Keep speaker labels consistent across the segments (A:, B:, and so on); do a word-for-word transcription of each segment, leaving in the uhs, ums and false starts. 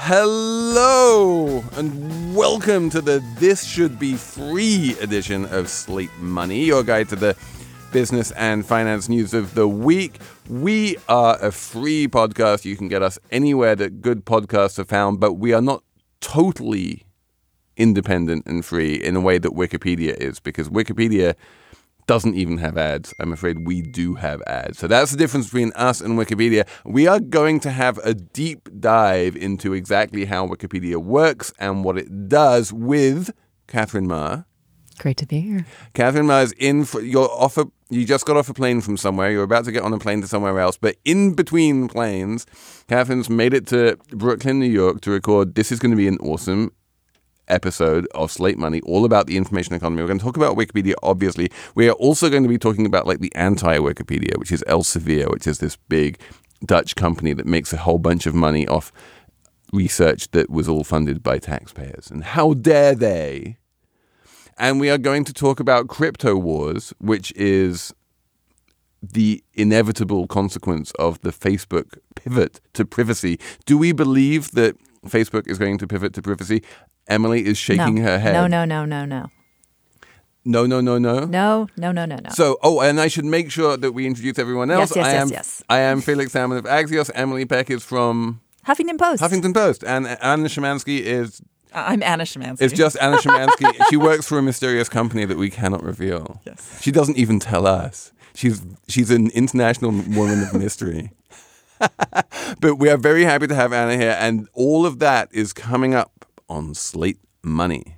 A: Hello and welcome to the This Should Be Free edition of Slate Money, your guide to the business and finance news of the week. We are a free podcast. You can get us anywhere that good podcasts are found, but we are not totally independent and free in a way that Wikipedia is, because Wikipedia doesn't even have ads. I'm afraid we do have ads. So that's the difference between us and Wikipedia. We are going to have a deep dive into exactly how Wikipedia works and what it does with Catherine Ma.
B: Great to be here.
A: Catherine Ma is in for, you're off a, you just got off a plane from somewhere. You're about to get on a plane to somewhere else. But in between planes, Catherine's made it to Brooklyn, New York to record. This is going to be an awesome episode of Slate Money, all about the information economy. We're going to talk about Wikipedia, obviously. We are also going to be talking about like the anti-Wikipedia, which is Elsevier, which is this big Dutch company that makes a whole bunch of money off research that was all funded by taxpayers. And how dare they? And we are going to talk about crypto wars, which is the inevitable consequence of the Facebook pivot to privacy. Do we believe that Facebook is going to pivot to privacy? Emily is shaking
B: no.
A: her head.
B: No, no, no, no, no.
A: No, no, no, no?
B: No, no, no, no, no.
A: So, oh, and I should make sure that we introduce everyone else.
B: Yes, yes,
A: I
B: yes,
A: am,
B: yes.
A: I am Felix Salmon of Axios. Emily Peck is from
B: Huffington Post.
A: Huffington Post. And Anna Szymanski is...
C: I'm Anna Szymanski.
A: It's just Anna Szymanski. She works for a mysterious company that we cannot reveal.
C: Yes.
A: She doesn't even tell us. She's she's an international woman of mystery. But we are very happy to have Anna here, and all of that is coming up on Slate Money.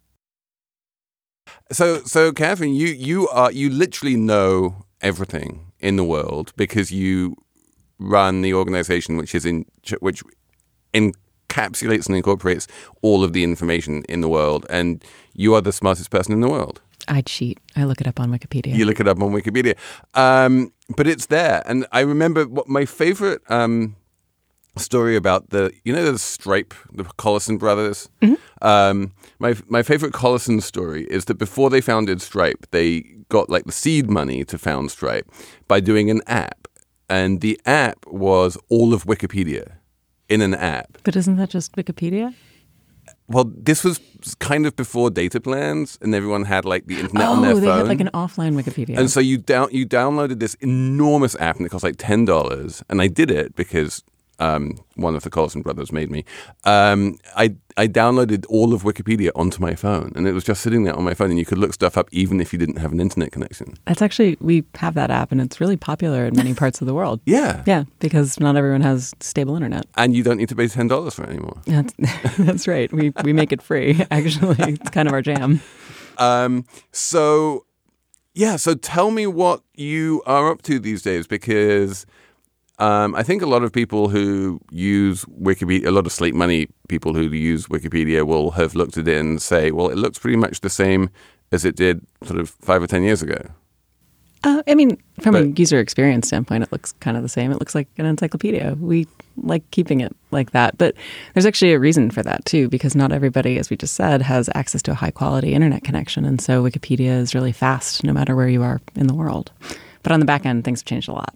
A: So, so Catherine, you you are you literally know everything in the world because you run the organization which is in which encapsulates and incorporates all of the information in the world, and you are the smartest person in the world.
B: I cheat. I look it up on Wikipedia.
A: You look it up on Wikipedia. Um, but it's there. And I remember what my favorite um, story about the, you know, the Stripe, the Collison brothers. Mm-hmm. Um, my my favorite Collison story is that before they founded Stripe, they got like the seed money to found Stripe by doing an app. And the app was all of Wikipedia in an app.
B: But isn't that just Wikipedia?
A: Well, this was kind of before data plans, and everyone had like the internet
B: oh,
A: on their phone.
B: Oh, they had like an offline Wikipedia.
A: And so you down you downloaded this enormous app, and it cost like ten dollars. And I did it because um, one of the Collison brothers made me. Um, I I downloaded all of Wikipedia onto my phone, and it was just sitting there on my phone, and you could look stuff up even if you didn't have an internet connection.
B: That's actually, we have that app, and it's really popular in many parts of the world.
A: Yeah.
B: Yeah, because not everyone has stable internet.
A: And you don't need to pay ten dollars for it anymore.
B: That's, that's right. We we make it free, actually. It's kind of our jam.
A: Um, so, yeah, so tell me what you are up to these days, because um, I think a lot of people who use Wikipedia, a lot of Slate Money people who use Wikipedia will have looked at it and say, well, it looks pretty much the same as it did sort of five or ten years ago.
B: Uh, I mean, from
A: but,
B: a user experience standpoint, it looks kind of the same. It looks like an encyclopedia. We like keeping it like that. But there's actually a reason for that, too, because not everybody, as we just said, has access to a high-quality internet connection. And so Wikipedia is really fast, no matter where you are in the world. But on the back end, things have changed a lot.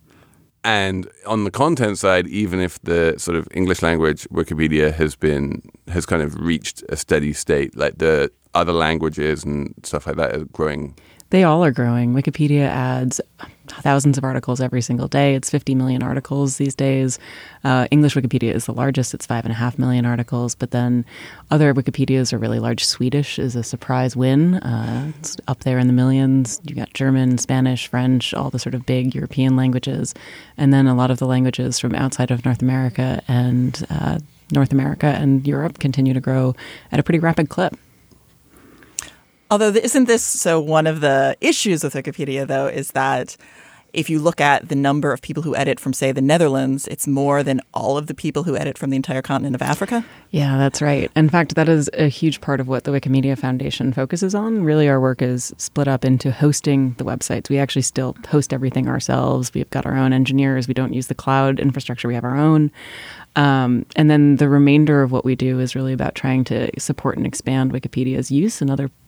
A: And on the content side, even if the sort of English language Wikipedia has been has kind of reached a steady state, like the other languages and stuff like that are growing.
B: They all are growing. Wikipedia adds thousands of articles every single day. It's fifty million articles these days. Uh, English Wikipedia is the largest. It's five and a half million articles. But then other Wikipedias are really large. Swedish is a surprise win. Uh, it's up there in the millions. You got German, Spanish, French, all the sort of big European languages. And then a lot of the languages from outside of North America and uh, North America and Europe continue to grow at a pretty rapid clip.
C: Although isn't this so one of the issues with Wikipedia, though, is that if you look at the number of people who edit from, say, the Netherlands, it's more than all of the people who edit from the entire continent of Africa.
B: Yeah, that's right. In fact, that is a huge part of what the Wikimedia Foundation focuses on. Really, our work is split up into hosting the websites. We actually still host everything ourselves. We've got our own engineers. We don't use the cloud infrastructure. We have our own. Um, and then the remainder of what we do is really about trying to support and expand Wikipedia's use in other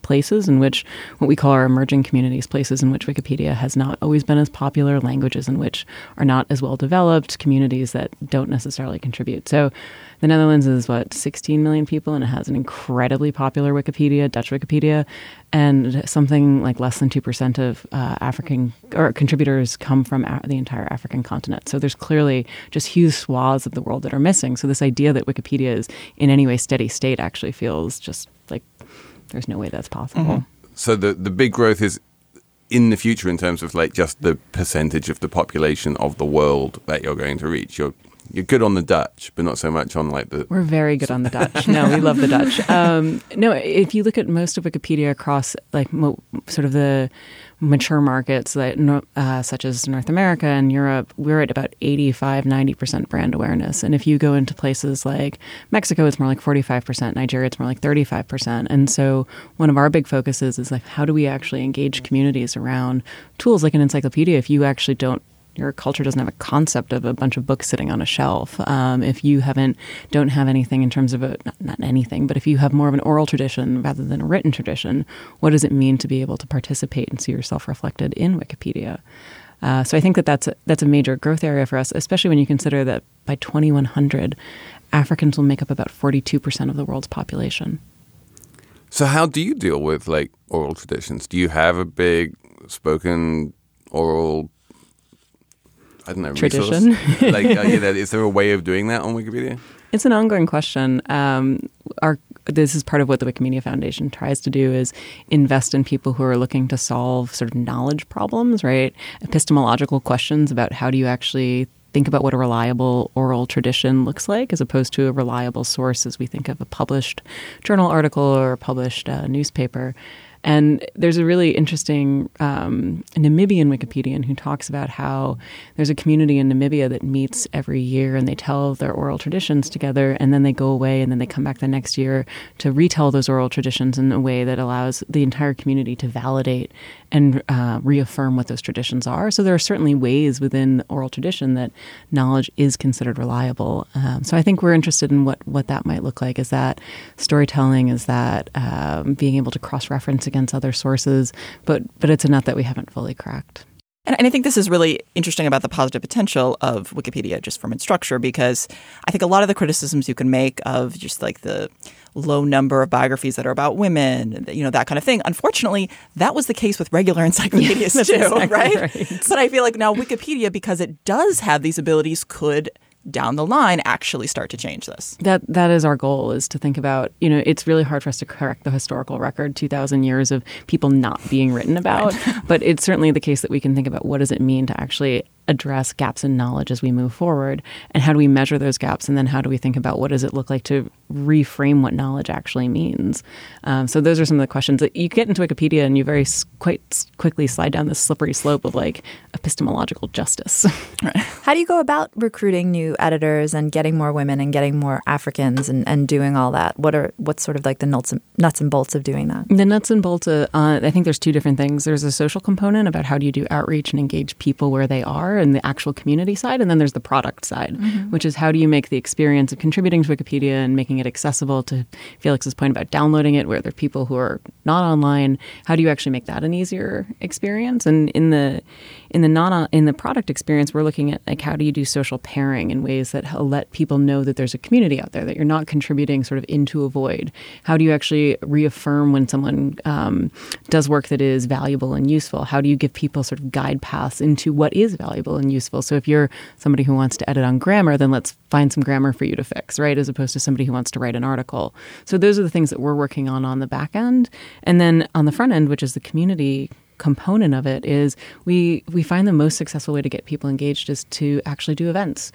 B: places in which, what we call our emerging communities, places in which Wikipedia has not always been as popular, languages in which are not as well developed, communities that don't necessarily contribute. So the Netherlands is, what, sixteen million people, and it has an incredibly popular Wikipedia, Dutch Wikipedia, and something like less than two percent of uh, African or contributors come from a- the entire African continent. So there's clearly just huge swaths of the world that are missing. So this idea that Wikipedia is in any way steady state actually feels just like there's no way that's possible.
A: Mm-hmm. So the, the big growth is in the future in terms of like just the percentage of the population of the world that you're going to reach. You're You're good on the Dutch, but not so much on like the...
B: We're very good on the Dutch. No, we love the Dutch. Um, no, if you look at most of Wikipedia across like mo- sort of the mature markets, like, uh, such as North America and Europe, we're at about eighty-five, ninety percent brand awareness. And if you go into places like Mexico, it's more like forty-five percent. Nigeria, it's more like thirty-five percent. And so one of our big focuses is like, how do we actually engage communities around tools like an encyclopedia if you actually don't your culture doesn't have a concept of a bunch of books sitting on a shelf. Um, if you haven't, don't have anything in terms of a, not, not anything, but if you have more of an oral tradition rather than a written tradition, what does it mean to be able to participate and see yourself reflected in Wikipedia? Uh, so I think that that's a, that's a major growth area for us, especially when you consider that by twenty-one hundred, Africans will make up about forty-two percent of the world's population.
A: So how do you deal with like oral traditions? Do you have a big spoken oral I don't know,
B: tradition?
A: like, uh, yeah, is there a way of doing that on Wikipedia?
B: It's an ongoing question. Um, our this is part of what the Wikimedia Foundation tries to do is invest in people who are looking to solve sort of knowledge problems, right? Epistemological questions about how do you actually think about what a reliable oral tradition looks like as opposed to a reliable source as we think of a published journal article or a published uh, newspaper. And there's a really interesting um, Namibian Wikipedian who talks about how there's a community in Namibia that meets every year and they tell their oral traditions together and then they go away and then they come back the next year to retell those oral traditions in a way that allows the entire community to validate and uh, reaffirm what those traditions are. So there are certainly ways within oral tradition that knowledge is considered reliable. Um, so I think we're interested in what, what that might look like. Is that storytelling? Is that um, being able to cross-reference against other sources? But but it's a nut that we haven't fully cracked.
C: And, and I think this is really interesting about the positive potential of Wikipedia just from its structure, because I think a lot of the criticisms you can make of just like the low number of biographies that are about women, you know, that kind of thing. Unfortunately, that was the case with regular encyclopedias
B: yeah,
C: too,
B: exactly
C: right?
B: right?
C: But I feel like now Wikipedia, because it does have these abilities, could down the line actually start to change this.
B: That that is our goal, is to think about, you know, it's really hard for us to correct the historical record, two thousand years of people not being written about, but it's certainly the case that we can think about what does it mean to actually address gaps in knowledge as we move forward, and how do we measure those gaps, and then how do we think about what does it look like to reframe what knowledge actually means. Um, so those are some of the questions that you get into Wikipedia, and you very s- quite quickly slide down this slippery slope of like epistemological justice.
C: Right.
D: How do you go about recruiting new editors and getting more women and getting more Africans and, and doing all that? What are what's sort of like the nuts and, nuts and bolts of doing that?
B: The nuts and bolts, uh, I think there's two different things. There's a social component about how do you do outreach and engage people where they are and the actual community side. And then there's the product side, mm-hmm. which is how do you make the experience of contributing to Wikipedia and making it accessible, to Felix's point about downloading it, where there are people who are not online. How do you actually make that an easier experience? And in the in the non in the product experience, we're looking at like how do you do social pairing in ways that let people know that there's a community out there, that you're not contributing sort of into a void. How do you actually reaffirm when someone um, does work that is valuable and useful? How do you give people sort of guide paths into what is valuable and useful? So if you're somebody who wants to edit on grammar, then let's find some grammar for you to fix, right? As opposed to somebody who wants to write an article. So those are the things that we're working on on the back end. And then on the front end, which is the community component of it, is we we find the most successful way to get people engaged is to actually do events.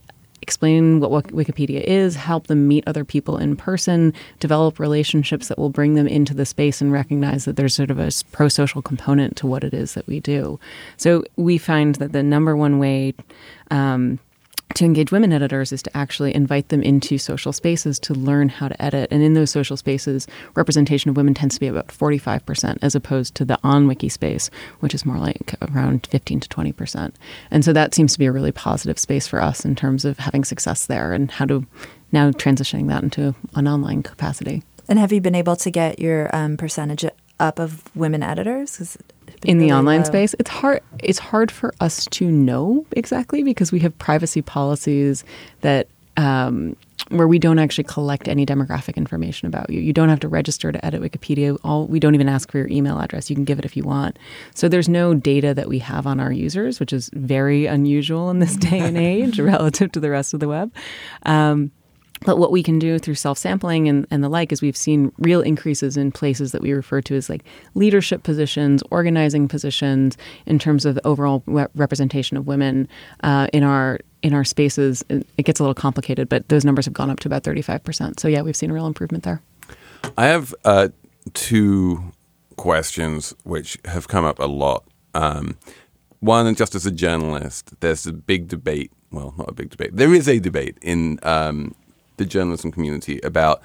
B: Explain what Wikipedia is, help them meet other people in person, develop relationships that will bring them into the space and recognize that there's sort of a pro-social component to what it is that we do. So we find that the number one way um, to engage women editors is to actually invite them into social spaces to learn how to edit. And in those social spaces, representation of women tends to be about forty-five percent as opposed to the on-wiki space, which is more like around fifteen to twenty percent. And so that seems to be a really positive space for us in terms of having success there and how to now transitioning that into an online capacity.
D: And have you been able to get your um, percentage up of women editors? Is it
B: in the
D: really
B: online
D: low?
B: space, it's hard it's hard for us to know exactly because we have privacy policies that um, where we don't actually collect any demographic information about you. You don't have to register to edit Wikipedia. All we don't even ask for your email address. You can give it if you want. So there's no data that we have on our users, which is very unusual in this day and age relative to the rest of the web. Um, But what we can do through self-sampling and, and the like is we've seen real increases in places that we refer to as like leadership positions, organizing positions in terms of the overall re- representation of women uh, in our in our spaces. It gets a little complicated, but those numbers have gone up to about thirty-five percent. So yeah, we've seen a real improvement there.
A: I have uh, two questions which have come up a lot. Um, one, just as a journalist, there's a big debate. Well, not a big debate. There is a debate in um, the journalism community about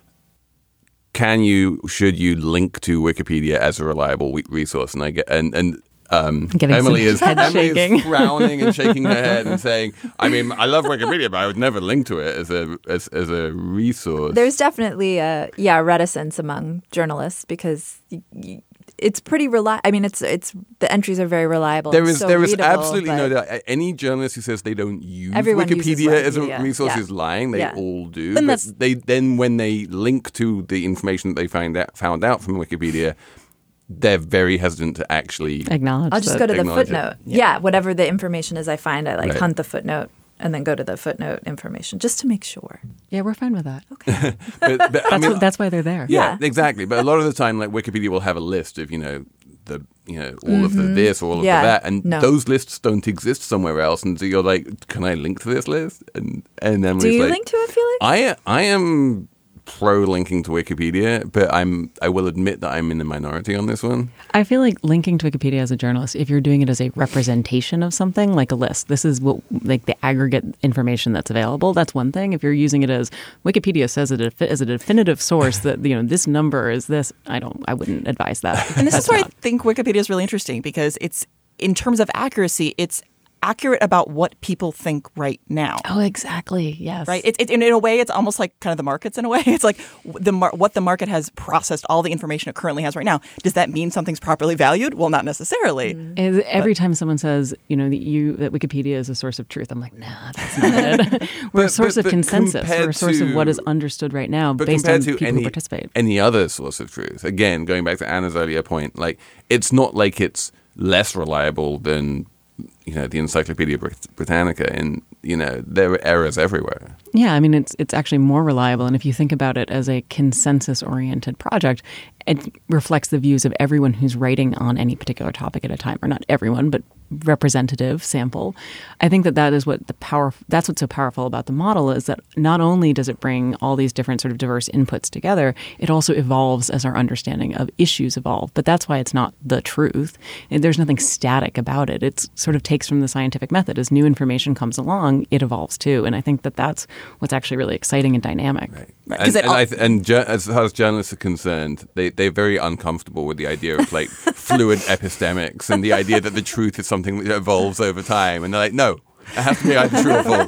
A: can you, should you link to Wikipedia as a reliable we- resource? And I get and and um, Emily is
B: head
A: Emily
B: shaking.
A: is frowning and shaking her head and saying, "I mean, I love Wikipedia, but I would never link to it as a as, as a resource."
D: There's definitely a yeah reticence among journalists because y- y- it's pretty reli- I mean, it's it's the entries are very reliable.
A: There
D: It's
A: is
D: so
A: there is
D: readable,
A: absolutely no
D: but-
A: doubt. Any journalist who says they don't use
D: Everyone uses
A: Wikipedia as a
D: Wikipedia,
A: resource
D: yeah.
A: is lying. They
D: Yeah.
A: all do.
B: And
A: But
B: that's-
A: they then when they link to the information that they find out, found out from Wikipedia, they're very hesitant to actually.
B: Acknowledge
D: I'll just
B: that.
D: go to the
A: acknowledge it.
D: footnote. Yeah. whatever the information is I find, I like
A: Right.
D: hunt the footnote and then go to the footnote information just to make sure.
B: Yeah, we're fine with that.
D: Okay.
A: But, but, I
B: That's,
A: mean,
B: what, that's why they're there.
A: yeah,
D: Yeah.
A: exactly. But a lot of the time, like Wikipedia will have a list of you know the you know all of the this or all of
D: Yeah.
A: the that, and
D: No.
A: those lists don't exist somewhere else. And so you're like, can I link to this list? And and then
D: Do you link to it, Felix?
A: I I am pro linking to Wikipedia, but I'm I will admit that I'm in the minority on this one.
B: I feel like linking to Wikipedia as a journalist, if you're doing it as a representation of something, like a list, this is what like the aggregate information that's available. That's one thing. If you're using it as Wikipedia says it as a definitive source that you know this number is this, I don't, I wouldn't advise that.
C: And this
B: That's
C: is why
B: not-
C: I think Wikipedia is really interesting because it's, in terms of accuracy, it's accurate about what people think right now.
B: Oh, exactly. Yes.
C: Right. It's it, in a way, it's almost like kind of the markets in a way. It's like the mar- what the market has processed, all the information it currently has right now. Does that mean something's properly valued? Well, not necessarily.
B: And every time someone says, you know, that you that Wikipedia is a source of truth, I'm like, nah, that's not it. We're a
A: But-
B: source
A: but-
B: of
A: but
B: consensus. We're
A: compared
B: a source of what
A: to-
B: is understood right now
A: But
B: based on
A: compared to
B: people
A: any,
B: who participate.
A: any other source of truth, again, going back to Anna's earlier point, like it's not like it's less reliable than you know the Encyclopedia Brit- Britannica, and you know there are errors everywhere.
B: Yeah, I mean, it's it's actually more reliable. And if you think about it as a consensus-oriented project, it reflects the views of everyone who's writing on any particular topic at a time, or not everyone, but representative sample. I think that that is what the power. That's what's so powerful about the model is that not only does it bring all these different sort of diverse inputs together, it also evolves as our understanding of issues evolve. But that's why it's not the truth. And there's nothing static about it. It sort of takes from the scientific method. As new information comes along, it evolves too. And I think that that's what's actually really exciting and dynamic.
C: Right,
A: And,
C: 'cause it
A: and,
C: al-
A: I th- and ju- as far as journalists are concerned, they, they're very uncomfortable with the idea of like fluid epistemics and the idea that the truth is something that evolves over time. And they're like, no, it has to be either true or false.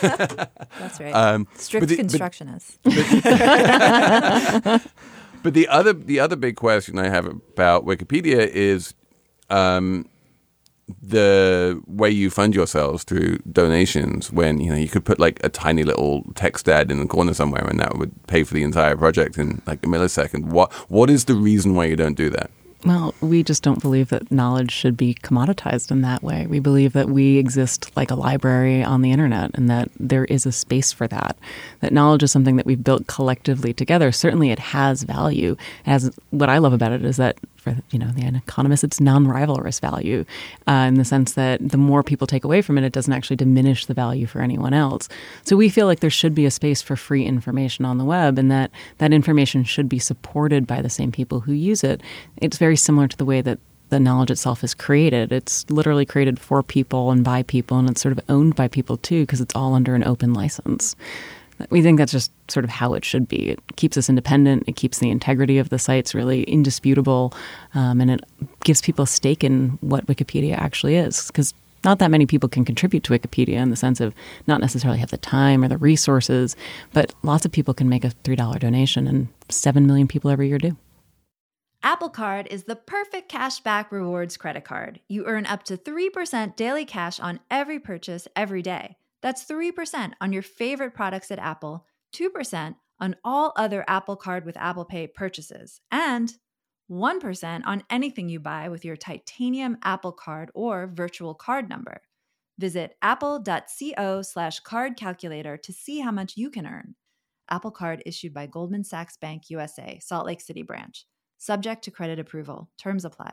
D: That's right.
A: Um,
D: Strict
A: but the- but-
D: constructionists.
A: But the other the other big question I have about Wikipedia is um, the way you fund yourselves through donations. When you know you could put like a tiny little text ad in the corner somewhere, and that would pay for the entire project in like a millisecond. What what is the reason why you don't do that?
B: Well, we just don't believe that knowledge should be commoditized in that way. We believe that we exist like a library on the internet and that there is a space for that. That knowledge is something that we've built collectively together. Certainly it has value. It has, what I love about it is that for you know the economists, it's non-rivalrous value uh, in the sense that the more people take away from it, it doesn't actually diminish the value for anyone else. So we feel like there should be a space for free information on the web and that that information should be supported by the same people who use it. It's very similar to the way that the knowledge itself is created. It's literally created for people and by people, and it's sort of owned by people too because it's all under an open license. We think that's just sort of how it should be. It keeps us independent. It keeps the integrity of the sites really indisputable. Um, and it gives people a stake in what Wikipedia actually is. Because not that many people can contribute to Wikipedia in the sense of not necessarily have the time or the resources. But lots of people can make a three dollar donation, and seven million people every year do.
D: Apple Card is the perfect cashback rewards credit card. You earn up to three percent daily cash on every purchase every day. That's three percent on your favorite products at Apple, two percent on all other Apple Card with Apple Pay purchases, and one percent on anything you buy with your titanium Apple Card or virtual card number. Visit apple.co slash card calculator to see how much you can earn. Apple Card issued by Goldman Sachs Bank U S A, Salt Lake City branch. Subject to credit approval. Terms apply.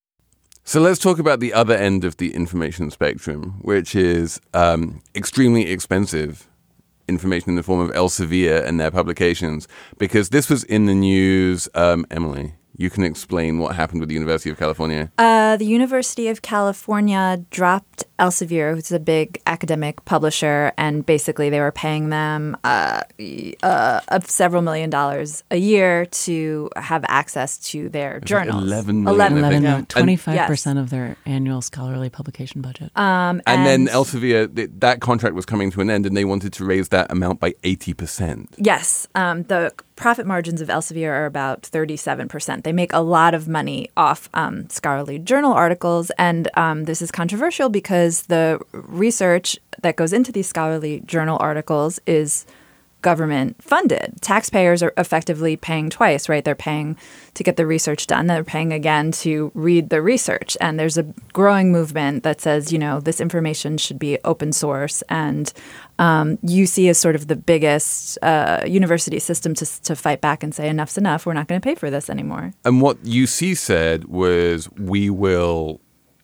A: So let's talk about the other end of the information spectrum, which is um, extremely expensive information in the form of Elsevier and their publications, because this was in the news. Um, Emily, you can explain what happened with the University of California.
D: Uh, the University of California dropped Elsevier, who's a big academic publisher, and basically they were paying them uh, uh, several million dollars a year to have access to their journals.
A: Eleven million.
B: eleven,
A: I think.
B: eleven, twenty-five percent
D: Yes.
B: of their annual scholarly publication budget.
D: Um,
A: And, then Elsevier, th- that contract was coming to an end, and they wanted to raise that amount by eighty percent.
D: Yes. Um, the profit margins of Elsevier are about thirty-seven percent. They make a lot of money off um, scholarly journal articles. And um, this is controversial because the research that goes into these scholarly journal articles is government funded. Taxpayers are effectively paying twice, right? They're paying to get the research done. They're paying again to read the research. And there's a growing movement that says, you know, this information should be open source. And um, U C is sort of the biggest uh, university system to, to fight back and say, enough's enough. We're not going to pay for this anymore.
A: And what U C said was, we will...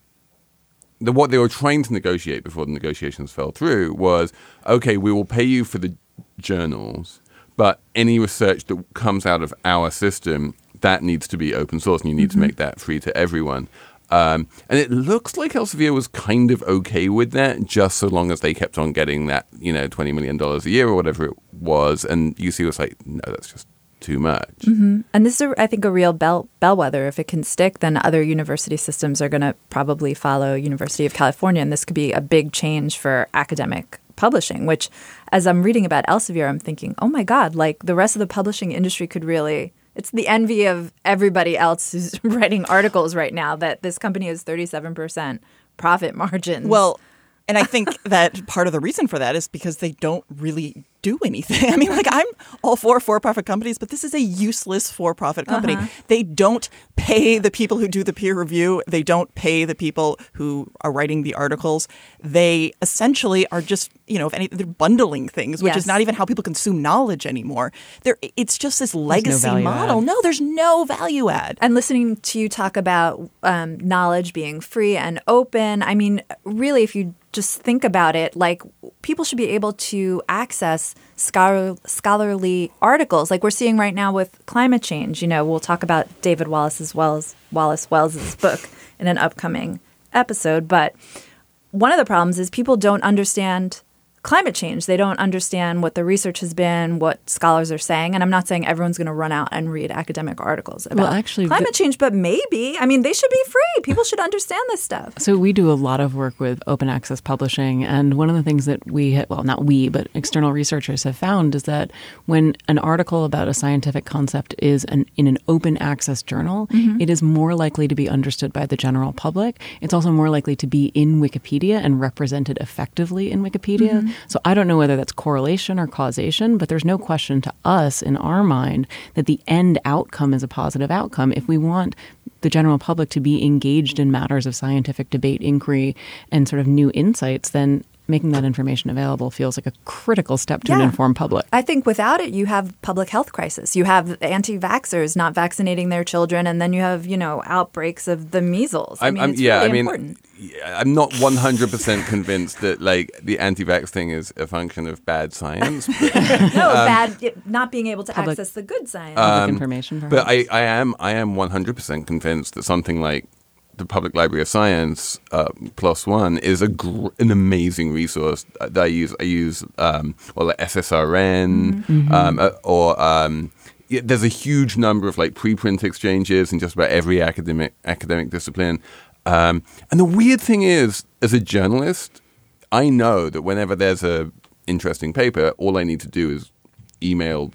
A: The, what they were trying to negotiate before the negotiations fell through was, okay, we will pay you for the journals, but any research that comes out of our system, that needs to be open source, and you need mm-hmm. to make that free to everyone. Um, and it looks like Elsevier was kind of okay with that, just so long as they kept on getting that, you know, twenty million dollars a year or whatever it was. And U C was like, no, that's just too much.
D: Mm-hmm. And this is, a, I think, a real bell- bellwether. If it can stick, then other university systems are going to probably follow University of California. And this could be a big change for academic publishing, which, as I'm reading about Elsevier, I'm thinking, oh, my God, like the rest of the publishing industry could really... It's the envy of everybody else who's writing articles right now that this company has thirty-seven percent profit margins.
C: Well, and I think that part of the reason for that is because they don't really do anything. I mean, like, I'm all for for-profit companies, but this is a useless for-profit company.
D: Uh-huh.
C: They don't pay the people who do the peer review. They don't pay the people who are writing the articles. They essentially are just, you know, if any, they're bundling things, which
D: Yes.
C: is not even how people consume knowledge anymore. They're, it's just this legacy
B: value
C: model.
B: add.
C: No, there's no value add.
D: And listening to you talk about um, knowledge being free and open, I mean, really, if you just think about it, like people should be able to access scholar- scholarly articles like we're seeing right now with climate change. You know, we'll talk about David Wallace's Wells, Wallace Wells's book in an upcoming episode. But one of the problems is people don't understand climate change. They don't understand what the research has been, what scholars are saying. And I'm not saying everyone's going to run out and read academic articles about
B: Well, actually,
D: climate
B: the-
D: change, but maybe. I mean, they should be free. People should understand this stuff.
B: So we do a lot of work with open access publishing, and one of the things that we, ha- well, not we, but external researchers have found is that when an article about a scientific concept is an, in an open access journal,
D: Mm-hmm.
B: it is more likely to be understood by the general public. It's also more likely to be in Wikipedia and represented effectively in Wikipedia.
D: Mm-hmm.
B: So I don't know whether that's correlation or causation, but there's no question to us in our mind that the end outcome is a positive outcome. If we want the general public to be engaged in matters of scientific debate, inquiry, and sort of new insights, then making that information available feels like a critical step to an
D: Yeah.
B: informed public.
D: I think without it, you have public health crisis. You have anti-vaxxers not vaccinating their children, and then you have, you know, outbreaks of the measles. I
A: I'm-
D: mean,
A: I'm-
D: it's
A: yeah,
D: really
A: I mean,
D: important.
A: yeah, I'm not one hundred percent convinced that like the anti-vax thing is a function of bad science. But,
D: No, bad it- not being able to
B: Public-
D: access the good science.
B: Public information, perhaps.
A: but I, I am I am one hundred percent convinced that something like the Public Library of Science uh, Plus One is a gr- an amazing resource that I use. I use um, well, like S S R N
B: Mm-hmm.
A: um, uh, or um, yeah, there's a huge number of like preprint exchanges in just about every academic academic discipline. Um, and the weird thing is, as a journalist, I know that whenever there's a interesting paper, all I need to do is email the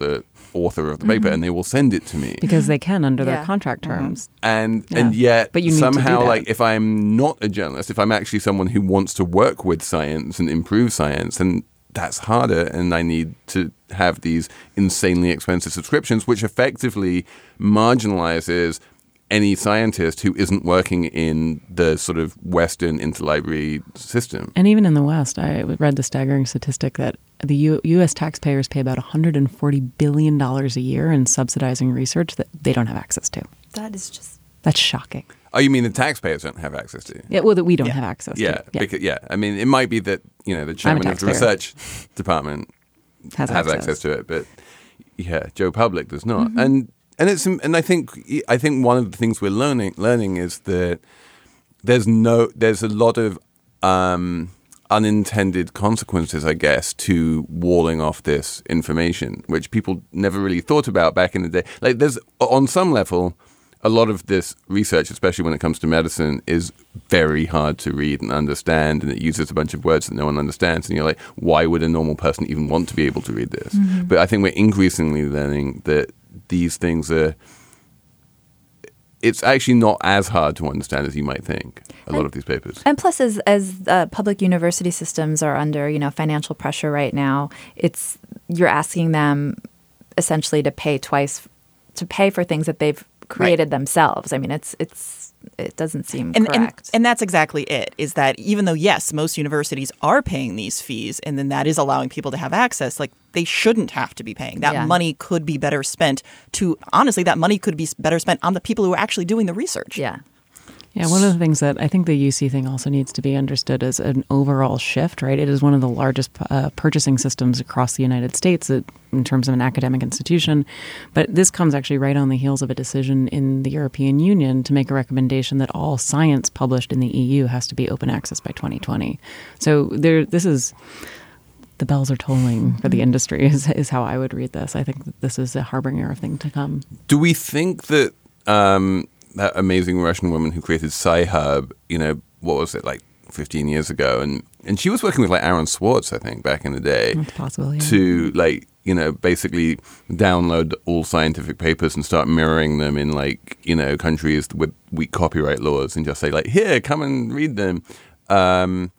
A: author of the paper, and they will send it to me.
B: Because they can under
D: Yeah.
B: their contract terms.
A: And
B: Yeah.
A: and yet
B: But you need to do
A: somehow,
B: that.
A: like, if I'm not a journalist, if I'm actually someone who wants to work with science and improve science, then that's harder, and I need to have these insanely expensive subscriptions, which effectively marginalizes any scientist who isn't working in the sort of Western interlibrary system.
B: And even in the West, I read the staggering statistic that the U- U.S. taxpayers pay about one hundred forty billion dollars a year in subsidizing research that they don't have access to.
D: That is just
B: That's shocking.
A: Oh, you mean the taxpayers don't have access to?
B: Yeah, well, that we don't
C: Yeah.
B: have access
A: Yeah,
B: to. Yeah,
A: because, yeah. I mean, it might be that, you know, the chairman of the
B: taxpayer.
A: research department
B: has,
A: has
B: access.
A: access to it, but yeah, Joe Public does not.
B: Mm-hmm.
A: And and it's and I think I think one of the things we're learning learning is that there's no there's a lot of um, unintended consequences, I guess, to walling off this information, which people never really thought about back in the day. Like, there's on some level, a lot of this research, especially when it comes to medicine, is very hard to read and understand, and it uses a bunch of words that no one understands. And you're like, why would a normal person even want to be able to read this?
B: Mm-hmm.
A: But I think we're increasingly learning that these things are, it's actually not as hard to understand as you might think, a lot of these papers.
D: And plus, as as uh, public university systems are under, you know, financial pressure right now, it's you're asking them essentially to pay twice, to pay for things that they've created themselves. I mean, it's it's it doesn't seem
C: And, and
D: correct.
C: and that's exactly it, is that even though, yes, most universities are paying these fees, and then that is allowing people to have access, like, they shouldn't have to be paying. That
D: Yeah.
C: money could be better spent to, honestly, that money could be better spent on the people who are actually doing the research.
D: yeah.
B: Yeah, one of the things that I think the U C thing also needs to be understood as an overall shift, right? It is one of the largest uh, purchasing systems across the United States uh, in terms of an academic institution. But this comes actually right on the heels of a decision in the European Union to make a recommendation that all science published in the E U has to be open access by twenty twenty. So there, this is... The bells are tolling for the industry is, is how I would read this. I think that this is a harbinger of things to come.
A: Do we think that um, that amazing Russian woman who created Sci-Hub, you know, what was it, like fifteen years ago? And, and she was working with like Aaron Swartz, I think, back in the day.
B: It's possible, yeah.
A: To like, you know, basically download all scientific papers and start mirroring them in like, you know, countries with weak copyright laws and just say like, here, come and read them. Um,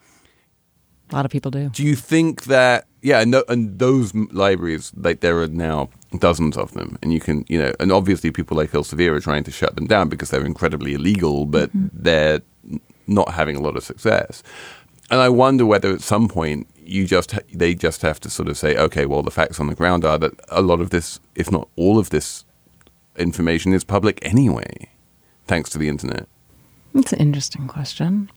B: A lot of people do.
A: do you think that, yeah, and, th- and those m- libraries, like there are now dozens of them, and you can, you know, and obviously people like Elsevier are trying to shut them down because they're incredibly illegal, but they're n- not having a lot of success. And I wonder whether at some point you just ha- they just have to sort of say, okay, well, the facts on the ground are that a lot of this, if not all of this information is public anyway, thanks to the internet.
B: It's an interesting question.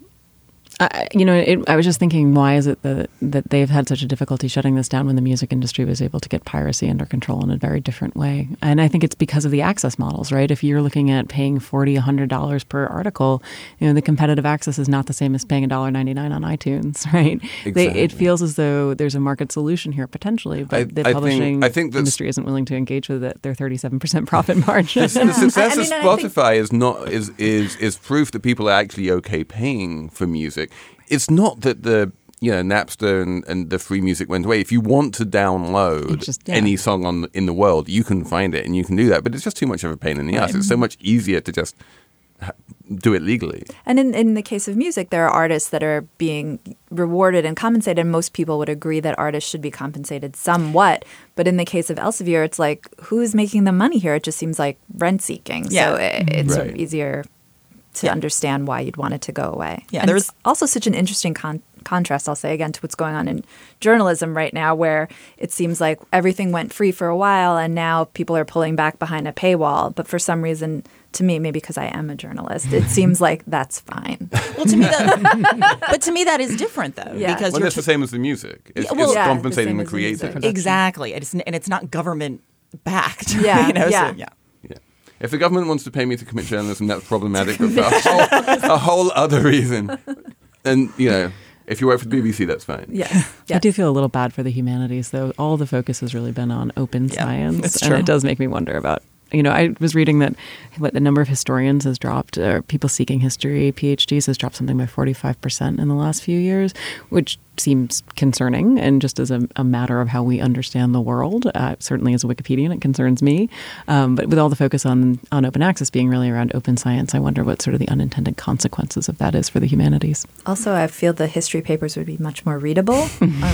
B: I, you know, it, I was just thinking, why is it that that they've had such a difficulty shutting this down when the music industry was able to get piracy under control in a very different way? And I think it's because of the access models, right? If you're looking at paying forty dollars, one hundred dollars per article, you know, the competitive access is not the same as paying one dollar ninety-nine on iTunes, right? They, it
A: Exactly.
B: feels as though there's a market solution here potentially, but
A: I-
B: the
A: I think-
B: publishing
A: I think that's-
B: industry isn't willing to engage with it, their thirty-seven percent profit margin.
A: The, the success
D: I mean,
A: of
D: and I think-
A: Spotify is not is is is proof that people are actually okay paying for music. It's not that the you know Napster and, and the free music went away. If you want to download
B: It's just- yeah.
A: any song on in the world, you can find it and you can do that. But it's just too much of a pain in the ass. It's so much easier to just ha- do it legally.
D: And in, in the case of music, there are artists that are being rewarded and compensated. And most people would agree that artists should be compensated somewhat. But in the case of Elsevier, it's like, who's making the money here? It just seems like rent seeking.
C: Yeah.
D: So it, it's
A: Right.
D: easier to
C: Yeah.
D: understand why you'd want it to go away.
C: Yeah,
D: and
C: there's-
D: it's also such an interesting con- contrast, I'll say again, to what's going on in journalism right now, where it seems like everything went free for a while and now people are pulling back behind a paywall. But for some reason, to me, maybe because I am a journalist, it seems like that's fine.
C: Well, to me, that, but to me, that is different, though,
D: Yeah.
C: because
A: Well,
C: you're
A: that's the
C: t-
A: same as the music. It's,
C: Yeah, well-
A: it's
D: Yeah, the
A: compensating
D: same
A: the
D: as the music.
A: creator.
C: exactly, it's, and it's not government backed.
D: Yeah,
C: you know,
D: yeah.
C: So, yeah.
A: Yeah. If the government wants to pay me to commit journalism, that's problematic, but for a whole, a whole other reason. And, you know, if you work for the B B C, that's fine.
D: Yeah.
B: I
D: yeah.
B: do feel a little bad for the humanities, though. All the focus has really been on open
C: Yeah,
B: science,
C: it's
B: and
C: true.
B: it does make me wonder about. You know, I was reading that what the number of historians has dropped, or people seeking history, PhDs has dropped something by forty-five percent in the last few years, which seems concerning, and just as a, a matter of how we understand the world, uh, certainly as a Wikipedian, it concerns me. Um, but with all the focus on, on open access being really around open science, I wonder what sort of the unintended consequences of that is for the humanities.
D: Also, I feel the history papers would be much more readable.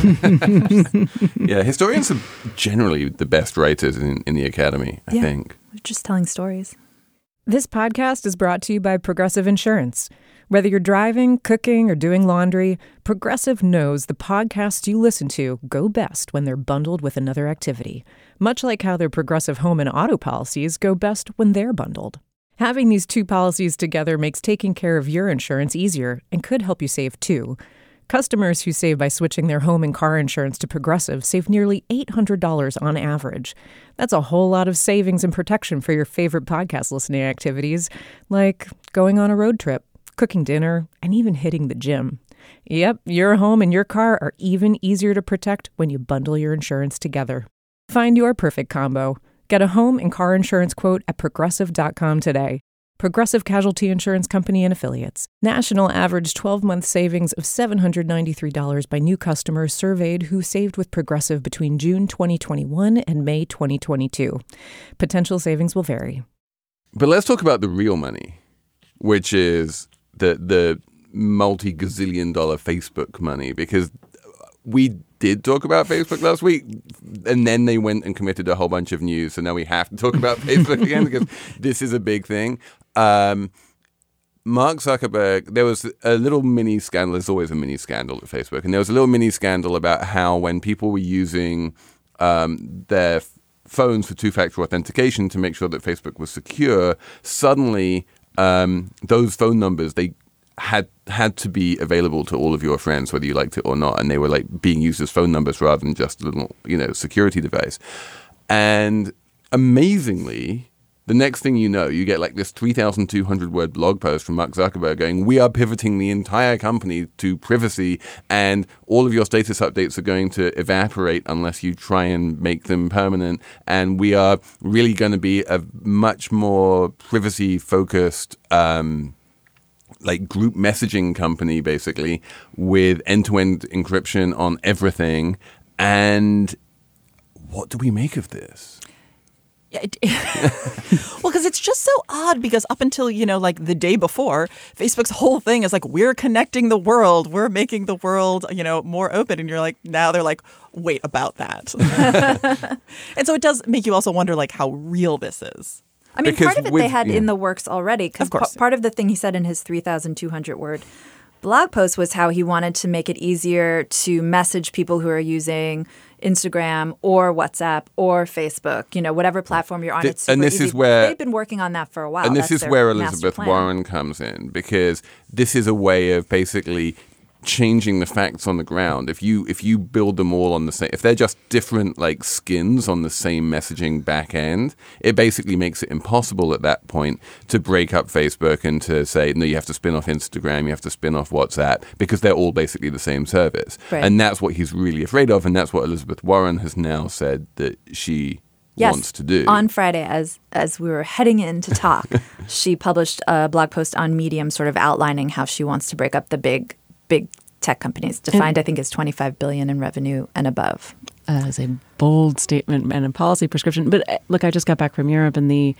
D: um,
A: yeah, historians are generally the best writers in, in the academy, I
D: yeah,
A: think.
D: Just telling stories.
E: This podcast is brought to you by Progressive Insurance. Whether you're driving, cooking, or doing laundry, Progressive knows the podcasts you listen to go best when they're bundled with another activity, much like how their Progressive home and auto policies go best when they're bundled. Having these two policies together makes taking care of your insurance easier and could help you save too. Customers who save by switching their home and car insurance to Progressive save nearly eight hundred dollars on average. That's a whole lot of savings and protection for your favorite podcast listening activities, like going on a road trip, cooking dinner, and even hitting the gym. Yep, your home and your car are even easier to protect when you bundle your insurance together. Find your perfect combo. Get a home and car insurance quote at progressive dot com today. Progressive Casualty Insurance Company and Affiliates. National average twelve-month savings of seven hundred ninety-three dollars by new customers surveyed who saved with Progressive between June twenty twenty-one and May twenty twenty-two. Potential savings will vary.
A: But let's talk about the real money, which is the the multi-gazillion dollar Facebook money, because we did talk about Facebook last week, and then they went and committed a whole bunch of news, so now we have to talk about Facebook again because this is a big thing. Um, Mark Zuckerberg, there was a little mini scandal. There's always a mini scandal at Facebook, and there was a little mini scandal about how when people were using um, their f- phones for two-factor authentication to make sure that Facebook was secure, suddenly um, those phone numbers, they had had to be available to all of your friends, whether you liked it or not, and they were like being used as phone numbers rather than just a little, you know, security device. And amazingly, the next thing you know, you get like this three thousand two hundred word blog post from Mark Zuckerberg going, we are pivoting the entire company to privacy, and all of your status updates are going to evaporate unless you try and make them permanent. And we are really going to be a much more privacy focused um like group messaging company, basically, with end-to-end encryption on everything. And what do we make of this?
C: Yeah, it, well, because it's just so odd, because up until, you know, like the day before, Facebook's whole thing is like, we're connecting the world. We're making the world, you know, more open. And you're like, now they're like, wait, about that. And so it does make you also wonder, like, how real this is.
D: I mean,
A: Because
D: part of it
A: with-
D: they had
A: yeah.
D: in the works already, because
C: Of course.
D: part of the thing he said in his three thousand two hundred word blog post was how he wanted to make it easier to message people who are using Instagram or WhatsApp or Facebook, you know, whatever platform you're on.
A: Th-
D: It's super
A: and this
D: easy.
A: is where-
D: They've been working on that for a while.
A: and this
D: That's
A: is
D: their
A: where
D: master
A: Elizabeth
D: plan.
A: Warren comes in, because this is a way of basically changing the facts on the ground. If you if you build them all on the same, if they're just different like skins on the same messaging back end, it basically makes it impossible at that point to break up Facebook and to say, no, you have to spin off Instagram, you have to spin off WhatsApp, because they're all basically the same service.
D: Right.
A: And that's what he's really afraid of, and that's what Elizabeth Warren has now said that she
D: Yes.
A: wants to do.
D: On Friday, as as we were heading in to talk, she published a blog post on Medium sort of outlining how she wants to break up the big big tech companies, defined, I think, as twenty-five billion dollars in revenue and above.
B: As a bold statement and a policy prescription. But uh, look, I just got back from Europe, and the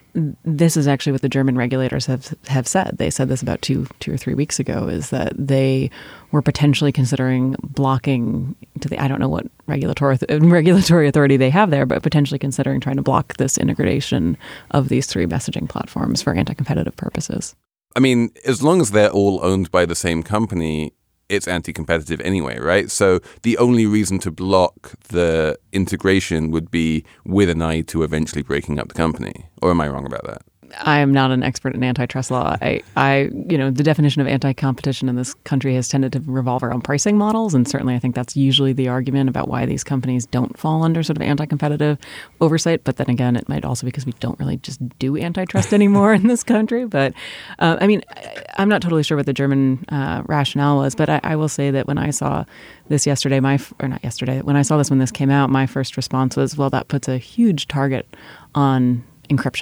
B: this is actually what the German regulators have have said. They said this about two two or three weeks ago, is that they were potentially considering blocking to the I don't know what regulatory regulatory authority they have there, but potentially considering trying to block this integration of these three messaging platforms for anti-competitive purposes.
A: I mean, as long as they're all owned by the same company, it's anti-competitive anyway, right? So the only reason to block the integration would be with an eye to eventually breaking up the company. Or am I wrong about that?
B: I am not an expert in antitrust law. I, I, you know, the definition of anti-competition in this country has tended to revolve around pricing models, and certainly I think that's usually the argument about why these companies don't fall under sort of anti-competitive oversight. But then again, it might also be because we don't really just do antitrust anymore in this country. But uh, I mean, I, I'm not totally sure what the German uh, rationale was, but I, I will say that when I saw this yesterday, my or not yesterday, when I saw this when this came out, my first response was, well, that puts a huge target on encryption.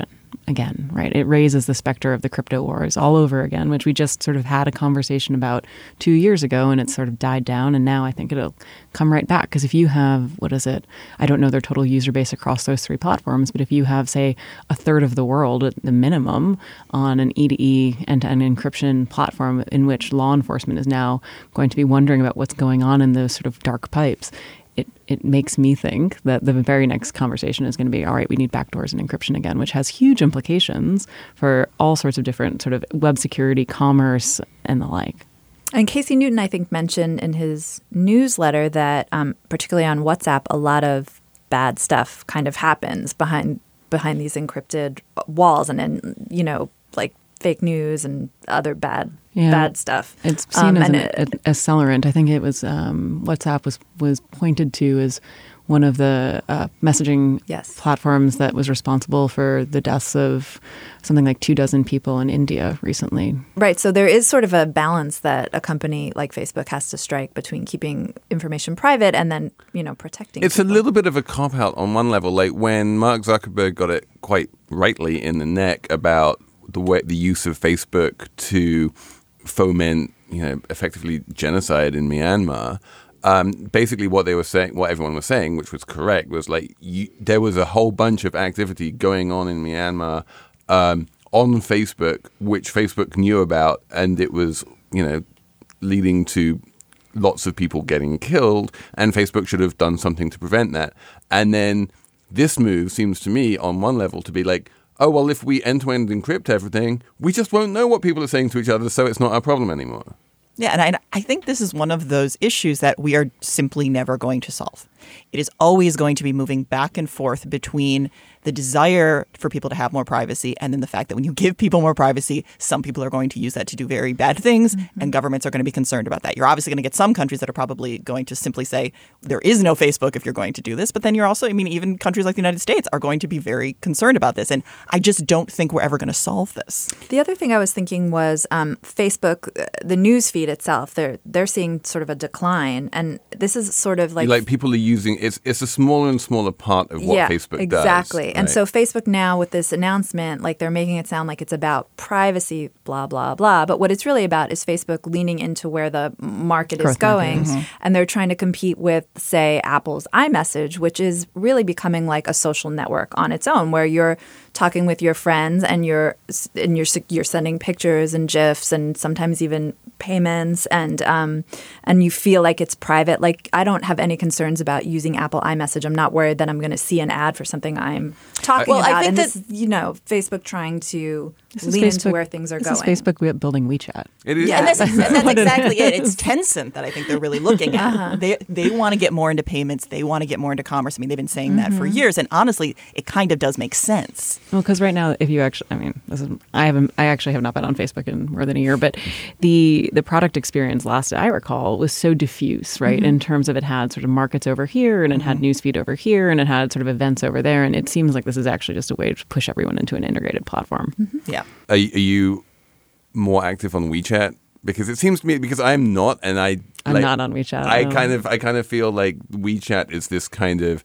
B: again, right? It raises the specter of the crypto wars all over again, which we just sort of had a conversation about two years ago, and it sort of died down. And now I think it'll come right back. Because if you have, what is it? I don't know their total user base across those three platforms, but if you have, say, a third of the world at the minimum on an E to E end-to-end encryption platform in which law enforcement is now going to be wondering about what's going on in those sort of dark pipes, It, it makes me think that the very next conversation is going to be, all right, we need backdoors and encryption again, which has huge implications for all sorts of different sort of web security, commerce, and the like.
D: And Casey Newton, I think, mentioned in his newsletter that um, particularly on WhatsApp, a lot of bad stuff kind of happens behind behind these encrypted walls and, and you know, like fake news and other bad yeah. bad stuff.
B: It's seen um, as an
D: it,
B: accelerant. I think it was um, WhatsApp was was pointed to as one of the uh, messaging
D: yes.
B: platforms that was responsible for the deaths of something like two dozen people in India recently.
D: Right. So there is sort of a balance that a company like Facebook has to strike between keeping information private and then, you know, protecting
A: It's
D: people.
A: a little bit of a cop-out on one level. Like when Mark Zuckerberg got it quite rightly in the neck about the way the use of Facebook to foment, you know, effectively genocide in Myanmar. Um, basically, what they were saying, what everyone was saying, which was correct, was like you, there was a whole bunch of activity going on in Myanmar um, on Facebook, which Facebook knew about, and it was, you know, leading to lots of people getting killed, and Facebook should have done something to prevent that. And then this move seems to me, on one level, to be like, oh, well, if we end-to-end encrypt everything, we just won't know what people are saying to each other, so it's not our problem anymore.
C: Yeah, and I, I think this is one of those issues that we are simply never going to solve. It is always going to be moving back and forth between the desire for people to have more privacy and then the fact that when you give people more privacy, some people are going to use that to do very bad things, mm-hmm. and governments are going to be concerned about that. You're obviously going to get some countries that are probably going to simply say, there is no Facebook if you're going to do this. But then you're also, I mean, even countries like the United States are going to be very concerned about this. And I just don't think we're ever going to solve this.
D: The other thing I was thinking was um, Facebook, the news feed itself, they're, they're seeing sort of a decline. And this is sort of like...
A: Like people are using, it's, it's a smaller and smaller part of what
D: yeah,
A: Facebook
D: exactly.
A: does.
D: Exactly. And
A: right?
D: so Facebook now with this announcement, like they're making it sound like it's about privacy, blah, blah, blah. But what it's really about is Facebook leaning into where the market
B: Growth
D: is going.
B: Market,
D: mm-hmm. And they're trying to compete with, say, Apple's iMessage, which is really becoming like a social network on its own, where you're talking with your friends and you're and you're you're sending pictures and GIFs and sometimes even payments and um, and you feel like it's private. Like I don't have any concerns about using Apple iMessage. I'm not worried that I'm going to see an ad for something I'm talking
C: well,
D: about.
C: I think
D: and
C: that
D: this, you know, Facebook trying to lean
B: Facebook,
D: into where things are
B: this
D: going.
B: Is Facebook building WeChat.
A: It is.
C: Yeah, and that's, and that's exactly it. It's Tencent that I think they're really looking at.
D: Uh-huh.
C: They they want to get more into payments. They want to get more into commerce. I mean, they've been saying that for years. And honestly, it kind of does make sense.
B: Well, because right now, if you actually, I mean, this is, I haven't, I actually have not been on Facebook in more than a year, but the the product experience, last I recall, was so diffuse, right? Mm-hmm. In terms of it had sort of markets over here, and it mm-hmm. had newsfeed over here, and it had sort of events over there, and it seems like this is actually just a way to push everyone into an integrated platform.
C: Mm-hmm. Yeah.
A: Are, are you more active on WeChat? Because it seems to me, because I'm not, and I
B: I'm
A: like,
B: not on WeChat.
A: I
B: no.
A: kind of, I kind of feel like WeChat is this kind of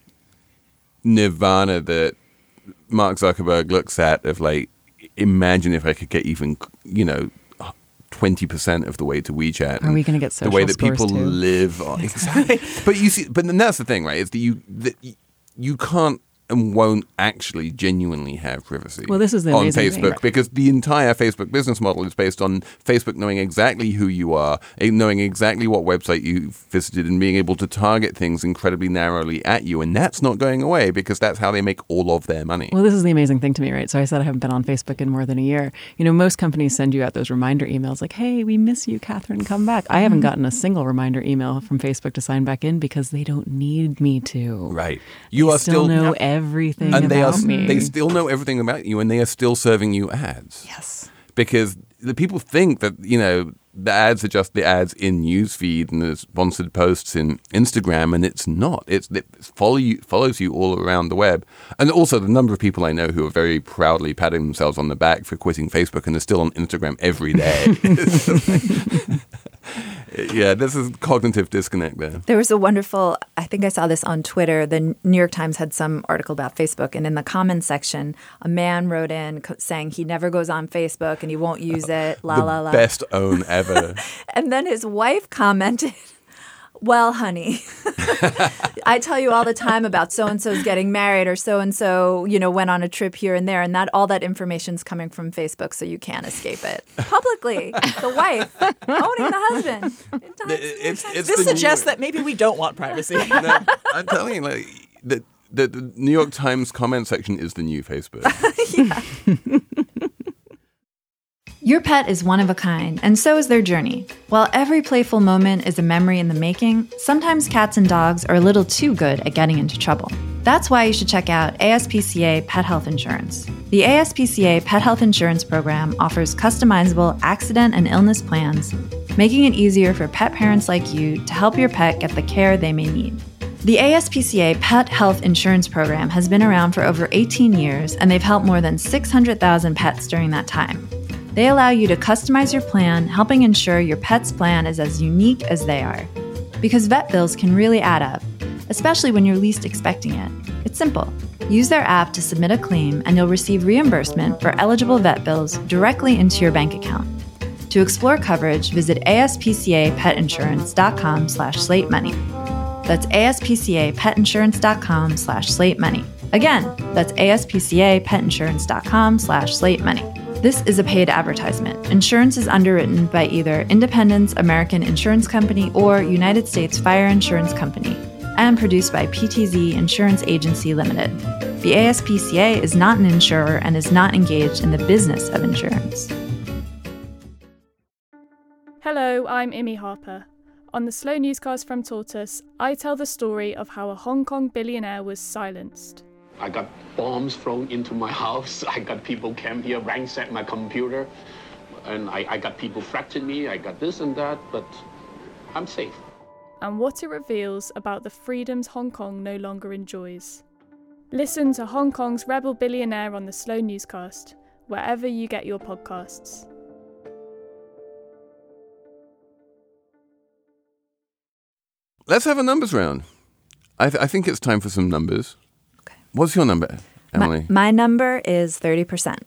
A: nirvana that Mark Zuckerberg looks at of like, imagine if I could get even, you know, twenty percent of the way to WeChat.
B: Are we going to get social
A: the way that
B: scores
A: people
B: too?
A: live on exactly. But you see, but then that's the thing, right? Is that you that you can't and won't actually genuinely have privacy
B: well, this is the
A: on
B: amazing
A: Facebook
B: thing.
A: because the entire Facebook business model is based on Facebook knowing exactly who you are, knowing exactly what website you visited, and being able to target things incredibly narrowly at you. And that's not going away because that's how they make all of their money.
B: Well, this is the amazing thing to me, right? So I said I haven't been on Facebook in more than a year. You know, most companies send you out those reminder emails like, hey, we miss you, Catherine, come back. I haven't gotten a single reminder email from Facebook to sign back in because they don't need me to.
A: Right. You
B: they
A: are
B: still
A: still
B: know everything
A: and
B: about
A: they are,
B: me.
A: They still know everything about you, and they are still serving you ads.
C: Yes.
A: Because the people think that, you know, the ads are just the ads in newsfeed and the sponsored posts in Instagram, and it's not. It's it follow you, follows you all around the web. And also the number of people I know who are very proudly patting themselves on the back for quitting Facebook and are still on Instagram every day. Yeah, this is cognitive disconnect there.
D: There was a wonderful, I I think I saw this on Twitter. The New York Times had some article about Facebook, and in the comments section, a man wrote in co- saying he never goes on Facebook and he won't use it, la,
A: the
D: la, la.
A: best own ever.
D: And then his wife commented, well, honey, I tell you all the time about so-and-so's getting married or so-and-so, you know, went on a trip here and there, and that all that information's coming from Facebook, so you can't escape it. Publicly, the wife owning the husband. It
A: It's, it's
C: This
A: the
C: suggests
A: New-
C: that maybe we don't want privacy.
A: No, I'm telling you, like, the, the, the New York Times comment section is the new Facebook.
D: Your pet is one of a kind, and so is their journey. While every playful moment is a memory in the making, sometimes cats and dogs are a little too good at getting into trouble. That's why you should check out A S P C A Pet Health Insurance. The A S P C A Pet Health Insurance Program offers customizable accident and illness plans, making it easier for pet parents like you to help your pet get the care they may need. The A S P C A Pet Health Insurance Program has been around for over eighteen years, and they've helped more than six hundred thousand pets during that time. They allow you to customize your plan, helping ensure your pet's plan is as unique as they are. Because vet bills can really add up, especially when you're least expecting it. It's simple. Use their app to submit a claim, and you'll receive reimbursement for eligible vet bills directly into your bank account. To explore coverage, visit aspcapetinsurance.com slash slate money. That's aspcapetinsurance.com slash slate money. Again, that's aspcapetinsurance.com slash slate money. This is a paid advertisement. Insurance is underwritten by either Independence American Insurance Company or United States Fire Insurance Company and produced by P T Z Insurance Agency Limited. The A S P C A is not an insurer and is not engaged in the business of insurance.
F: Hello, I'm Imi Harper. On the Slow Newscast from Tortoise, I tell the story of how a Hong Kong billionaire was silenced.
G: I got bombs thrown into my house. I got people came here, ransacked my computer. And I, I got people threatening me. I got this and that, but I'm safe.
F: And what it reveals about the freedoms Hong Kong no longer enjoys. Listen to Hong Kong's rebel billionaire on the Slow Newscast, wherever you get your podcasts.
A: Let's have a numbers round. I, th- I think it's time for some numbers. Okay. What's your number, Emily?
D: My, my number is thirty percent.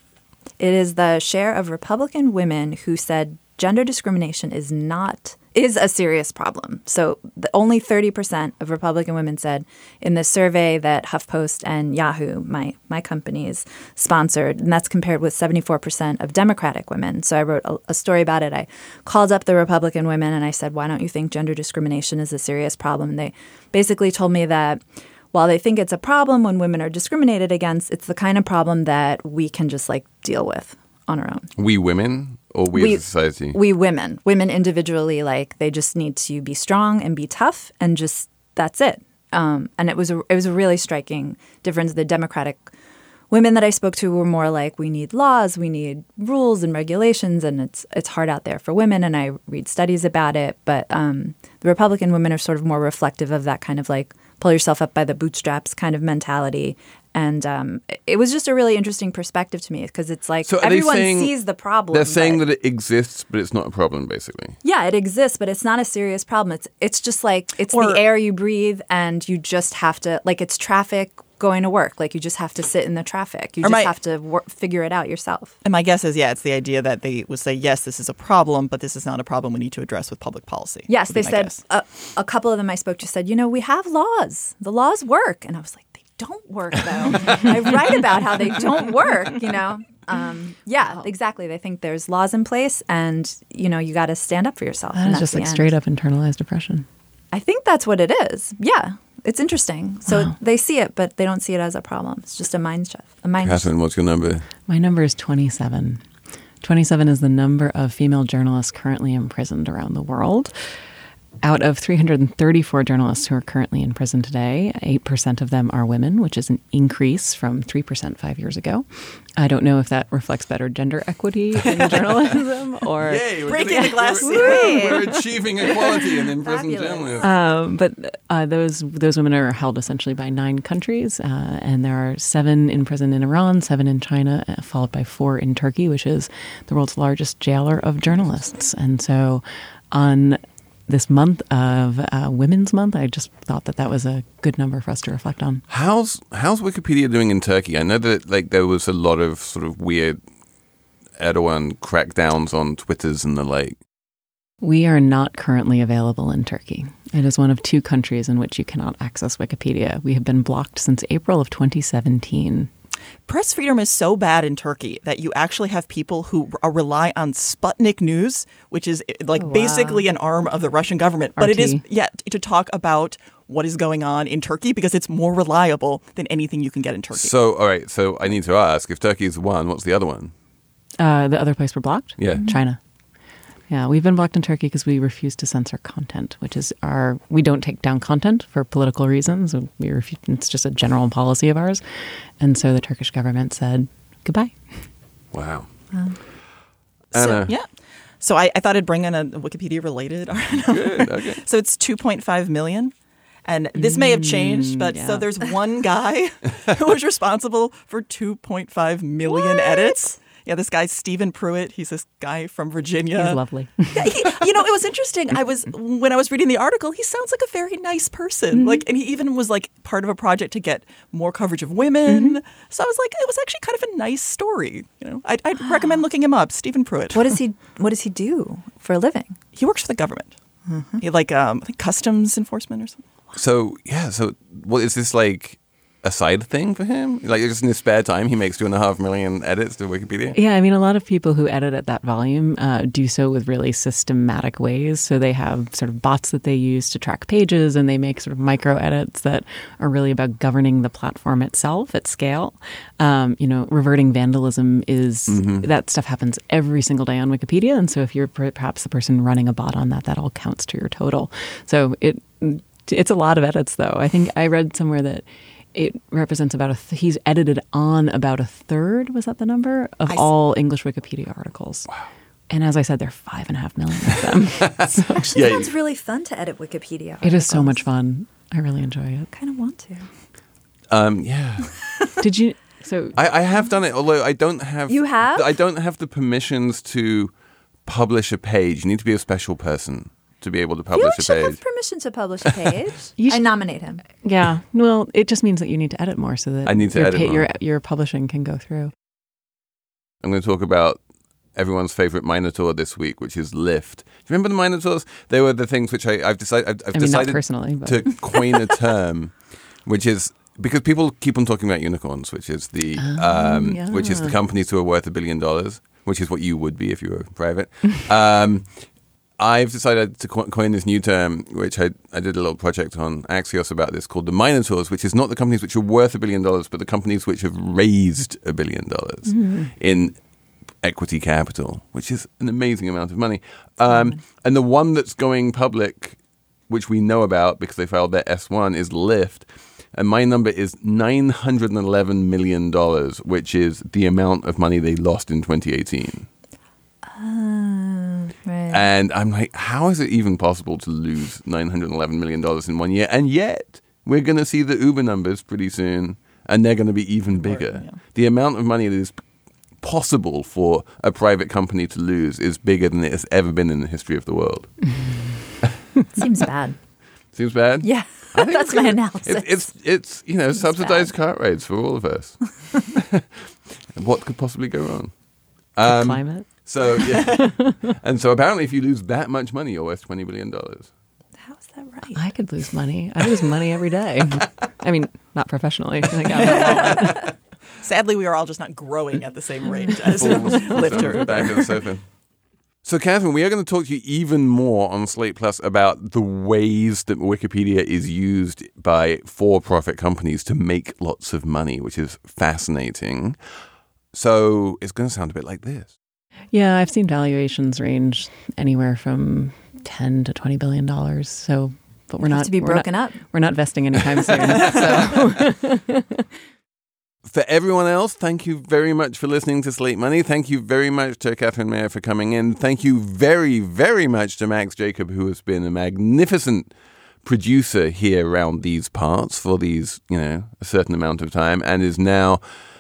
D: It is the share of Republican women who said gender discrimination is not is a serious problem. So the, only thirty percent of Republican women said in the survey that HuffPost and Yahoo, my my companies, sponsored, and that's compared with seventy-four percent of Democratic women. So I wrote a, a story about it. I called up the Republican women and I said, why don't you think gender discrimination is a serious problem? And they basically told me that while they think it's a problem when women are discriminated against, it's the kind of problem that we can just like deal with on our own.
A: We women or we,
D: we
A: as a society?
D: We women. Women individually, like they just need to be strong and be tough and just that's it. Um, and it was a, it was a really striking difference. The Democratic women that I spoke to were more like, we need laws, we need rules and regulations, and it's it's hard out there for women. And I read studies about it. But um, the Republican women are sort of more reflective of that kind of like pull yourself up by the bootstraps kind of mentality. And um, it was just a really interesting perspective to me because it's like
A: so
D: everyone
A: saying,
D: sees the problem.
A: They're saying
D: but,
A: that it exists, but it's not a problem, basically.
D: Yeah, it exists, but it's not a serious problem. It's it's just like it's
C: Or,
D: the air you breathe, and you just have to like it's traffic going to work. Like you just have to sit in the traffic. You just
C: my,
D: have to work, figure it out yourself.
C: And my guess is, yeah, it's the idea that they would say, yes, this is a problem, but this is not a problem we need to address with public policy.
D: Yes, they said
C: guess.
D: a, a couple of them I spoke to said, you know, we have laws. The laws work, and I was like, they don't work though. I write about how they don't work. You know. Um, yeah, exactly. They think there's laws in place, and you know, you got to stand up for yourself.
B: That is just like straight up internalized oppression.
D: I think that's what it is. Yeah. It's interesting. So
B: Wow.
D: they see it, but they don't see it as a problem. It's just a mind shift. A mind
A: Catherine, what's your number?
B: My number is twenty-seven. twenty-seven is the number of female journalists currently imprisoned around the world. Out of three hundred thirty-four journalists who are currently in prison today, eight percent of them are women, which is an increase from three percent five years ago. I don't know if that reflects better gender equity in journalism or...
A: Yay, we're
C: Breaking
A: getting-
C: the glass
A: we're,
C: ceiling.
A: we're achieving equality in in-prison
D: Fabulous.
A: journalism.
B: Um, but uh, those those women are held essentially by nine countries, uh, and there are seven in prison in Iran, seven in China, uh, followed by four in Turkey, which is the world's largest jailer of journalists. And so on this month of uh, Women's Month, I just thought that that was a good number for us to reflect on.
A: How's how's Wikipedia doing in Turkey? I know that like there was a lot of sort of weird Erdogan crackdowns on Twitters and the like.
B: We are not currently available in Turkey. It is one of two countries in which you cannot access Wikipedia. We have been blocked since April of twenty seventeen.
C: Press freedom is so bad in Turkey that you actually have people who r- rely on Sputnik News, which is like
D: Oh, wow.
C: basically an arm of the Russian government. But
B: R
C: it
B: T.
C: is, yeah, to talk about what is going on in Turkey because it's more reliable than anything you can get in Turkey.
A: So, all right. So I need to ask, if Turkey is one, what's the other one?
B: Uh, the other place we're blocked?
A: Yeah.
B: China. Yeah, we've been blocked in Turkey because we refuse to censor content, which is our, we don't take down content for political reasons. We refuse, it's just a general policy of ours. And so the Turkish government said, goodbye.
A: Wow.
C: So,
A: Anna.
C: yeah. So I, I thought I'd bring in a Wikipedia related
A: Good. Okay.
C: So it's two point five million. And this may have changed, but
B: yeah.
C: so there's one guy who was responsible for two point five million edits. Yeah, this guy, Stephen Pruitt, he's this guy from Virginia.
B: He's lovely.
C: Yeah, he, you know, it was interesting. I was when I was reading the article, he sounds like a very nice person.
B: Mm-hmm.
C: Like, and he even was like part of a project to get more coverage of women.
B: Mm-hmm.
C: So I was like, it was actually kind of a nice story. You know, I'd, I'd recommend looking him up, Stephen Pruitt.
D: What does he What does he do for a living?
C: He works for the government.
B: Mm-hmm.
C: He like um, I think customs enforcement or something.
A: So, yeah. So, what is this like a side thing for him? Like, just in his spare time, he makes two and a half million edits to Wikipedia?
B: Yeah, I mean, a lot of people who edit at that volume uh, do so with really systematic ways. So they have sort of bots that they use to track pages, and they make sort of micro edits that are really about governing the platform itself at scale. Um, you know, reverting vandalism is, that stuff happens every single day on Wikipedia. And so if you're per- perhaps the person running a bot on that, that all counts to your total. So it it's a lot of edits, though. I think I read somewhere that it represents about a, th- he's edited on about a third, was that the number, of
C: I
B: all English Wikipedia articles. Wow. And as I said, there are five and a half million of them. So
D: Actually,
A: Yeah,
D: sounds really fun to edit Wikipedia.
B: it is so
D: articles.
B: much fun. I really enjoy it.
D: Kind of want to.
A: Um, yeah.
B: Did you, so
A: I, I have done it, although I don't have.
D: You have?
A: I don't have the permissions to publish a page. You need to be a special person to be able to
D: You
A: publish a
D: should
A: page.
D: have permission to publish a page.
B: You
D: I
B: should-
D: nominate him.
B: yeah, well, it just means that you need to edit more so that
A: I need to
B: your,
A: edit more.
B: your, your publishing can go through.
A: I'm going to talk about everyone's favorite Minotaur this week, which is Lyft. Do you remember the Minotaurs? They were the things which I, I've decided. I've, I've
B: I mean, not
A: decided
B: personally, but
A: to coin a term, which is because people keep on talking about unicorns, which is the um,
B: yeah.
A: which is the companies who are worth a billion dollars, which is what you would be if you were private. um, I've decided to co- coin this new term, which I, I did a little project on Axios about this, called the Minotaurs, which is not the companies which are worth a billion dollars, but the companies which have raised a billion dollars in equity capital, which is an amazing amount of money. Um, and the one that's going public, which we know about because they filed their S one, is Lyft. And my number is nine hundred eleven million dollars, which is the amount of money they lost in twenty eighteen.
D: Oh, right.
A: And I'm like, how is it even possible to lose nine hundred eleven million dollars in one year? And yet, we're going to see the Uber numbers pretty soon, and they're going to be even bigger.
C: yeah.
A: The amount of money that is possible for a private company to lose is bigger than it has ever been in the history of the world.
D: Seems bad.
A: Seems bad?
D: Yeah,
A: I think
D: that's
A: it's
D: my
A: gonna-
D: analysis.
A: It's, it's, it's you know, subsidized car rides for all of us. What could possibly go wrong? Um,
B: climate.
A: So, yeah. And so apparently if you lose that much money, you're worth twenty billion dollars.
D: How is that right?
B: I could lose money. I lose money every day. I mean, not professionally. Like, I'm-
C: Sadly, we are all just not growing at the same rate as
A: Falls
C: Lyft
A: over the
C: or
A: back of the sofa. So, Catherine, we are going to talk to you even more on Slate Plus about the ways that Wikipedia is used by for-profit companies to make lots of money, which is fascinating. So it's going to sound a bit like this.
B: yeah, I've seen valuations range anywhere from ten to twenty billion dollars. So, but we're
D: Have
B: not
D: to be
B: we're
D: broken
B: not,
D: up.
B: We're not vesting anytime soon. So.
A: For everyone else, thank you very much for listening to Slate Money. Thank you very much to Catherine Mayer for coming in. Thank you very, very much to Max Jacob, who has been a magnificent producer here around these parts for these, you know, a certain amount of time and is now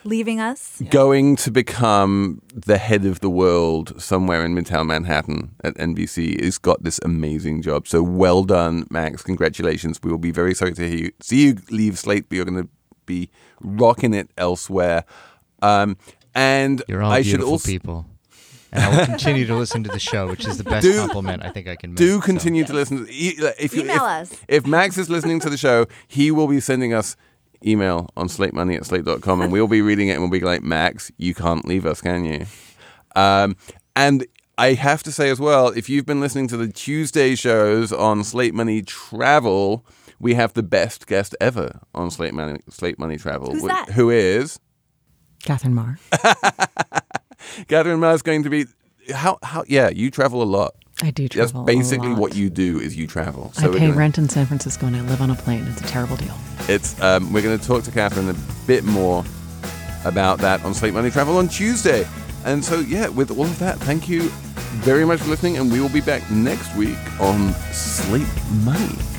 D: leaving us.
A: going to become the head of the world somewhere in Midtown Manhattan at N B C. Has got this amazing job. So well done, Max. Congratulations. We will be very sorry to hear you, see you leave Slate, but you're going to be rocking it elsewhere. Um, and
H: You're all
A: I
H: beautiful
A: should also
H: people. And I will continue to listen to the show, which is the best
A: Do-
H: compliment I think I can make.
A: do
H: so.
A: continue to listen. E- If, you,
D: Email
A: if,
D: us.
A: if Max is listening to the show, he will be sending us email on slate money at slate dot com, and we'll be reading it and we'll be like, Max, you can't leave us, can you? Um, and I have to say as well, if you've been listening to the Tuesday shows on Slate Money Travel, we have the best guest ever on Slate Money, Slate Money Travel.
D: Who's
A: wh-
D: that?
A: Who is
B: Catherine Marr.
A: Catherine Marr is going to be how how yeah, you travel a lot.
B: I do
A: That's
B: travel.
A: basically
B: a lot.
A: what you do is you travel.
B: I
A: we're
B: pay
A: gonna-
B: rent in San Francisco and I live on a plane. It's a terrible deal.
A: It's um, we're going to talk to Catherine a bit more about that on Slate Money Travel on Tuesday. And so yeah, with all of that, thank you very much for listening, and we will be back next week on Slate Money.